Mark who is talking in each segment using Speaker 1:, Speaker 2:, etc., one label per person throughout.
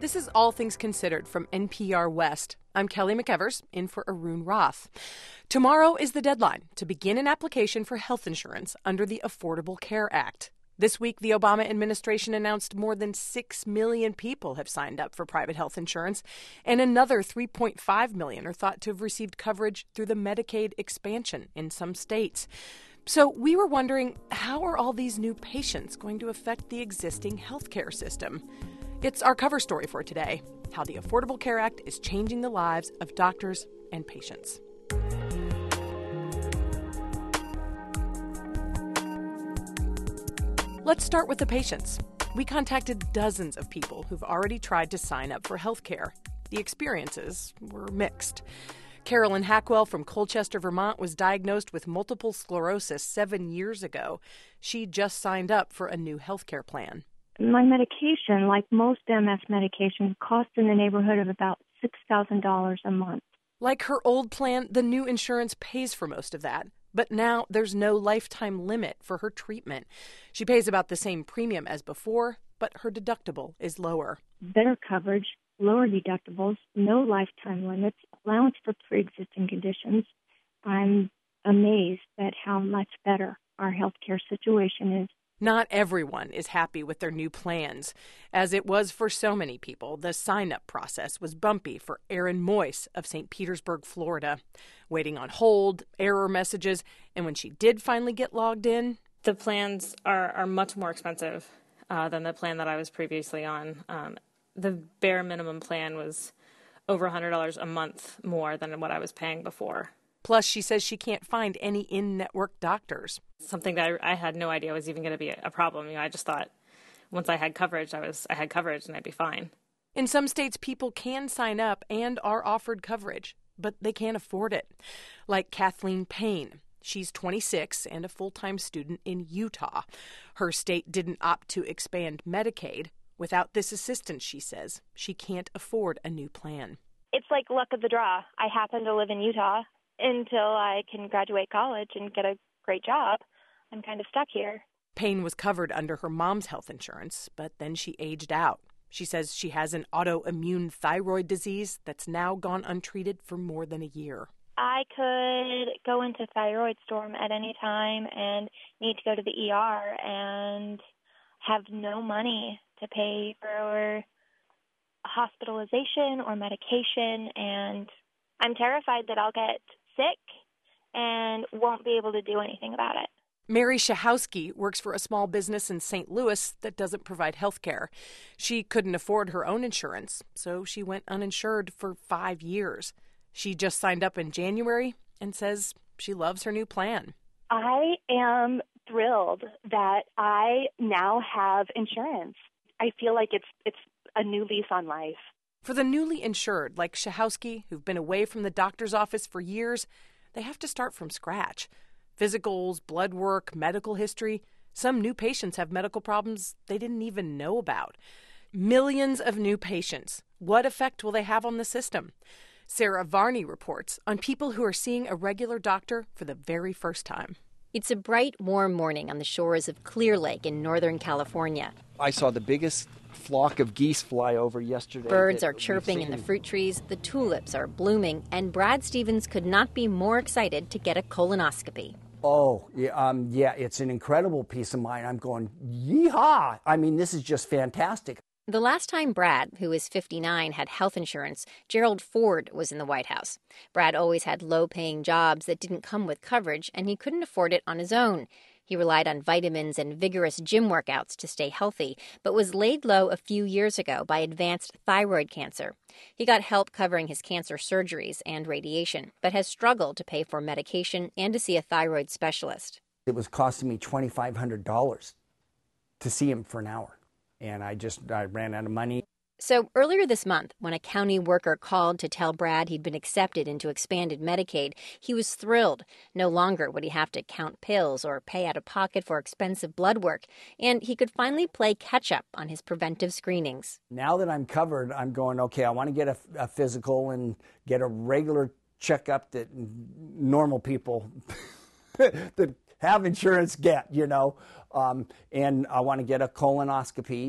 Speaker 1: This is All Things Considered from NPR West. I'm Kelly McEvers, in for Arun Roth. Tomorrow is the deadline to begin an application for health insurance under the Affordable Care Act. This week, the Obama administration announced more than 6 million people have signed up for private health insurance, and another 3.5 million are thought to have received coverage through the Medicaid expansion in some states. So we were wondering, how are all these new patients going to affect the existing healthcare system? It's our cover story for today, how the Affordable Care Act is changing the lives of doctors and patients. Let's start with the patients. We contacted dozens of people who've already tried to sign up for health care. The experiences were mixed. Carolyn Hackwell from Colchester, Vermont, was diagnosed with multiple sclerosis 7 years ago. She just signed up for a new health care plan.
Speaker 2: My medication, like most MS medications, costs in the neighborhood of about $6,000 a month.
Speaker 1: Like her old plan, the new insurance pays for most of that. But now there's no lifetime limit for her treatment. She pays about the same premium as before, but her deductible is lower.
Speaker 2: Better coverage, lower deductibles, no lifetime limits, allowance for pre-existing conditions. I'm amazed at how much better our healthcare situation is.
Speaker 1: Not everyone is happy with their new plans. As it was for so many people, the sign-up process was bumpy for Erin Moyse of St. Petersburg, Florida. Waiting on hold, error messages, and when she did finally get logged in...
Speaker 3: The plans are much more expensive than the plan that I was previously on. The bare minimum plan was over $100 a month more than what I was paying before.
Speaker 1: Plus, she says she can't find any in-network doctors.
Speaker 3: Something that I had no idea was even going to be a problem. I just thought once I had coverage, I had coverage and I'd be fine.
Speaker 1: In some states, people can sign up and are offered coverage, but they can't afford it. Like Kathleen Payne. She's 26 and a full-time student in Utah. Her state didn't opt to expand Medicaid. Without this assistance, she says, she can't afford a new plan.
Speaker 4: It's like luck of the draw. I happen to live in Utah. Until I can graduate college and get a great job, I'm kind of stuck here.
Speaker 1: Payne was covered under her mom's health insurance, but then she aged out. She says she has an autoimmune thyroid disease that's now gone untreated for more than a year.
Speaker 4: I could go into thyroid storm at any time and need to go to the ER and have no money to pay for hospitalization or medication, and I'm terrified that I'll get sick and won't be able to do anything about it.
Speaker 1: Mary Shahowski works for a small business in St. Louis that doesn't provide health care. She couldn't afford her own insurance, so she went uninsured for 5 years. She just signed up in January and says she loves her new plan.
Speaker 5: I am thrilled that I now have insurance. I feel like it's a new lease on life.
Speaker 1: For the newly insured, like Shahowski, who've been away from the doctor's office for years, they have to start from scratch. Physicals, blood work, medical history. Some new patients have medical problems they didn't even know about. Millions of new patients. What effect will they have on the system? Sarah Varney reports on people who are seeing a regular doctor for the very first time.
Speaker 6: It's a bright, warm morning on the shores of Clear Lake in Northern California.
Speaker 7: I saw the biggest flock of geese fly over yesterday.
Speaker 6: Birds are chirping in the fruit trees, the tulips are blooming, and Brad Stevens could not be more excited to get a colonoscopy.
Speaker 7: Oh, yeah, it's an incredible peace of mind. I'm going, yeehaw! I mean, this is just fantastic.
Speaker 6: The last time Brad, who is 59, had health insurance, Gerald Ford was in the White House. Brad always had low-paying jobs that didn't come with coverage, and he couldn't afford it on his own. He relied on vitamins and vigorous gym workouts to stay healthy, but was laid low a few years ago by advanced thyroid cancer. He got help covering his cancer surgeries and radiation, but has struggled to pay for medication and to see a thyroid specialist.
Speaker 7: It was costing me $2,500 to see him for an hour, and I ran out of money.
Speaker 6: So earlier this month, when a county worker called to tell Brad he'd been accepted into expanded Medicaid, he was thrilled. No longer would he have to count pills or pay out of pocket for expensive blood work, and he could finally play catch-up on his preventive screenings.
Speaker 7: Now that I'm covered, I'm going, okay, I want to get a physical and get a regular checkup that normal people that have insurance get, and I want to get a colonoscopy.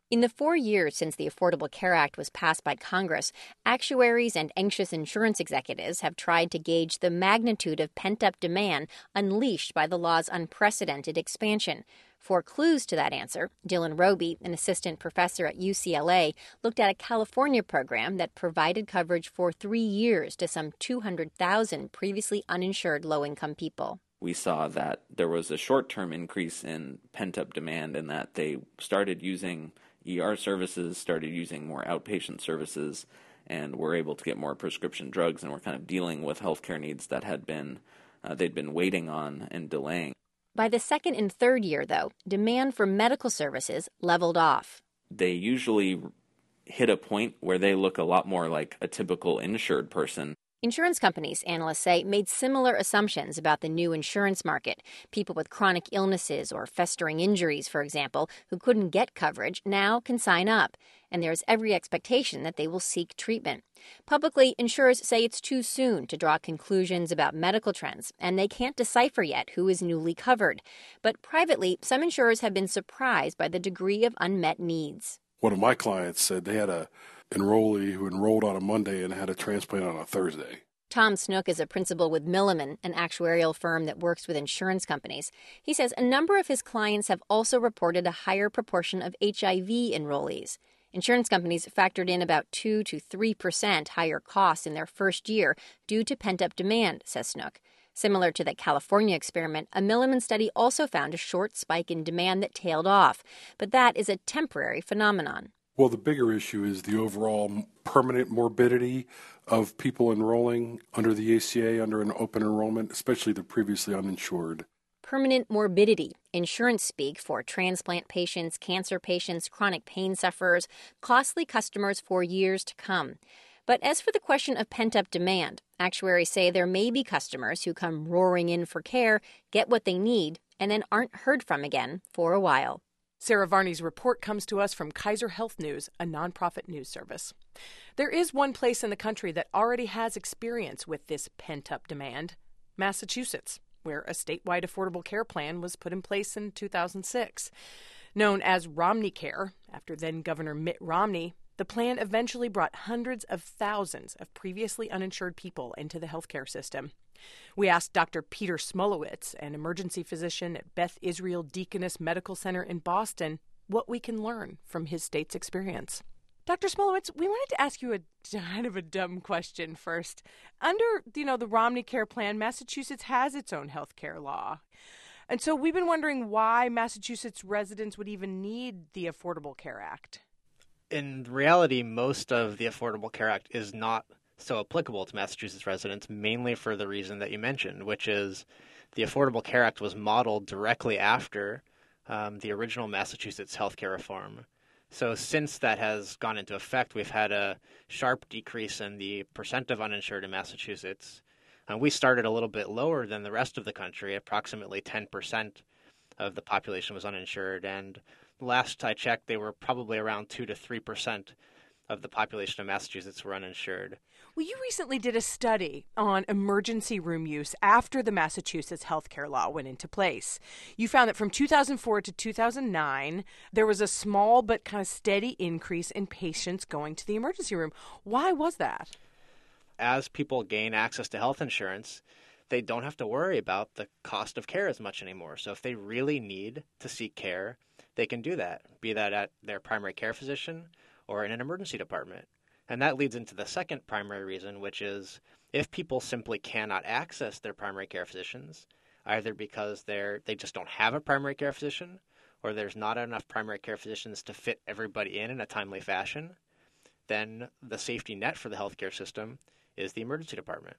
Speaker 6: In the 4 years since the Affordable Care Act was passed by Congress, actuaries and anxious insurance executives have tried to gauge the magnitude of pent-up demand unleashed by the law's unprecedented expansion. For clues to that answer, Dylan Roby, an assistant professor at UCLA, looked at a California program that provided coverage for 3 years to some 200,000 previously uninsured low-income people.
Speaker 8: We saw that there was a short-term increase in pent-up demand and that they started using ER services, started using more outpatient services, and were able to get more prescription drugs, and were kind of dealing with healthcare needs that had been they'd been waiting on and delaying.
Speaker 6: By the second and third year, though, demand for medical services leveled off.
Speaker 8: They usually hit a point where they look a lot more like a typical insured person.
Speaker 6: Insurance companies, analysts say, made similar assumptions about the new insurance market. People with chronic illnesses or festering injuries, for example, who couldn't get coverage now can sign up, and there's every expectation that they will seek treatment. Publicly, insurers say it's too soon to draw conclusions about medical trends, and they can't decipher yet who is newly covered. But privately, some insurers have been surprised by the degree of unmet needs.
Speaker 9: One of my clients said they had a enrollee who enrolled on a Monday and had a transplant on a Thursday.
Speaker 6: Tom Snook is a principal with Milliman, an actuarial firm that works with insurance companies. He says a number of his clients have also reported a higher proportion of HIV enrollees. Insurance companies factored in about 2 to 3% higher costs in their first year due to pent-up demand, says Snook. Similar to the California experiment, a Milliman study also found a short spike in demand that tailed off, but that is a temporary phenomenon.
Speaker 9: Well, the bigger issue is the overall permanent morbidity of people enrolling under the ACA, under an open enrollment, especially the previously uninsured.
Speaker 6: Permanent morbidity, insurance speak for transplant patients, cancer patients, chronic pain sufferers, costly customers for years to come. But as for the question of pent-up demand, actuaries say there may be customers who come roaring in for care, get what they need, and then aren't heard from again for a while.
Speaker 1: Sarah Varney's report comes to us from Kaiser Health News, a nonprofit news service. There is one place in the country that already has experience with this pent-up demand, Massachusetts, where a statewide affordable care plan was put in place in 2006. Known as Romney Care, after then-Governor Mitt Romney, the plan eventually brought hundreds of thousands of previously uninsured people into the healthcare system. We asked Dr. Peter Smolowitz, an emergency physician at Beth Israel Deaconess Medical Center in Boston, what we can learn from his state's experience. Dr. Smolowitz, we wanted to ask you a kind of a dumb question first. Under, the Romney Care Plan, Massachusetts has its own health care law. And so we've been wondering why Massachusetts residents would even need the Affordable Care Act.
Speaker 10: In reality, most of the Affordable Care Act is not so applicable to Massachusetts residents, mainly for the reason that you mentioned, which is the Affordable Care Act was modeled directly after the original Massachusetts healthcare reform. So since that has gone into effect, we've had a sharp decrease in the percent of uninsured in Massachusetts. We started a little bit lower than the rest of the country. Approximately 10% of the population was uninsured, and last I checked, they were probably around 2 to 3% of the population of Massachusetts were uninsured.
Speaker 1: Well, you recently did a study on emergency room use after the Massachusetts healthcare law went into place. You found that from 2004 to 2009, there was a small but kind of steady increase in patients going to the emergency room. Why was that?
Speaker 10: As people gain access to health insurance, they don't have to worry about the cost of care as much anymore. So if they really need to seek care, they can do that, be that at their primary care physician or in an emergency department. And that leads into the second primary reason, which is if people simply cannot access their primary care physicians, either because they just don't have a primary care physician or there's not enough primary care physicians to fit everybody in a timely fashion, then the safety net for the healthcare system is the emergency department.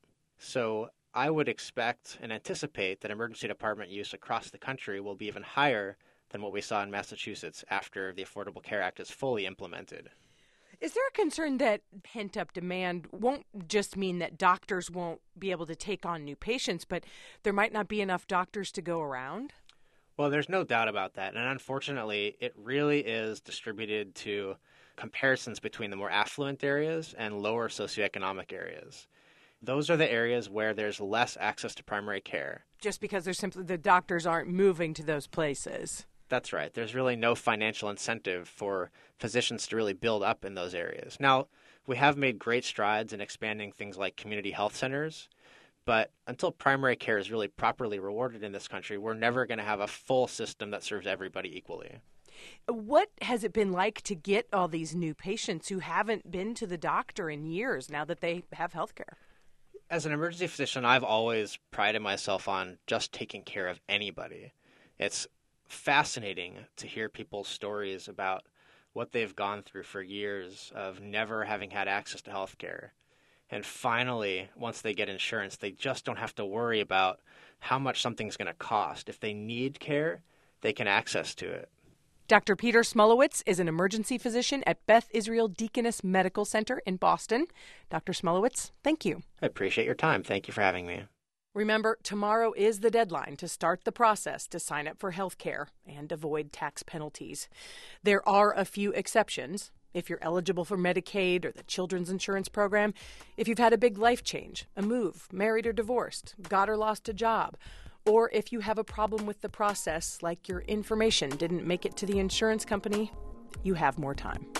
Speaker 10: So I would expect and anticipate that emergency department use across the country will be even higher than what we saw in Massachusetts after the Affordable Care Act is fully implemented.
Speaker 1: Is there a concern that pent-up demand won't just mean that doctors won't be able to take on new patients, but there might not be enough doctors to go around?
Speaker 10: Well, there's no doubt about that. And unfortunately, it really is distributed to comparisons between the more affluent areas and lower socioeconomic areas. Those are the areas where there's less access to primary care.
Speaker 1: Just because there's simply the doctors aren't moving to those places.
Speaker 10: That's right. There's really no financial incentive for physicians to really build up in those areas. Now, we have made great strides in expanding things like community health centers, but until primary care is really properly rewarded in this country, we're never going to have a full system that serves everybody equally.
Speaker 1: What has it been like to get all these new patients who haven't been to the doctor in years now that they have health care?
Speaker 10: As an emergency physician, I've always prided myself on just taking care of anybody. It's fascinating to hear people's stories about what they've gone through for years of never having had access to health care. And finally, once they get insurance, they just don't have to worry about how much something's going to cost. If they need care, they can access to it.
Speaker 1: Dr. Peter Smulowitz is an emergency physician at Beth Israel Deaconess Medical Center in Boston. Dr. Smulowitz, thank you.
Speaker 10: I appreciate your time. Thank you for having me.
Speaker 1: Remember, tomorrow is the deadline to start the process to sign up for health care and avoid tax penalties. There are a few exceptions. If you're eligible for Medicaid or the Children's Insurance Program, if you've had a big life change, a move, married or divorced, got or lost a job, or if you have a problem with the process, like your information didn't make it to the insurance company, you have more time.